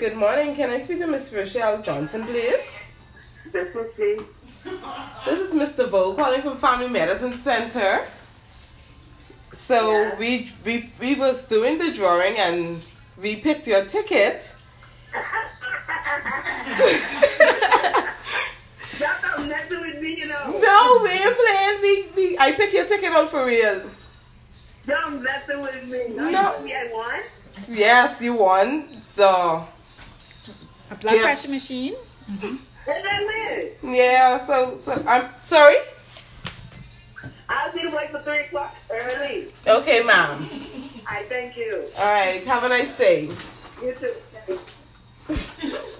Good morning. Can I speak to Miss Rochelle Johnson, please? This is she. This is Mr. Vo calling from Family Medicine Center. So we was doing the drawing and we picked your ticket. Y'all don't messing with me, you know. No, we ain't playing. I picked your ticket out for real. Don't messing with me. No. You told me I won? Yes, you won the A blood Yes. pressure machine. What that mean? yeah. So I'm sorry. I'll be to wait for 3 o'clock early. Okay, ma'am. I thank you. All right. Have a nice day. You too.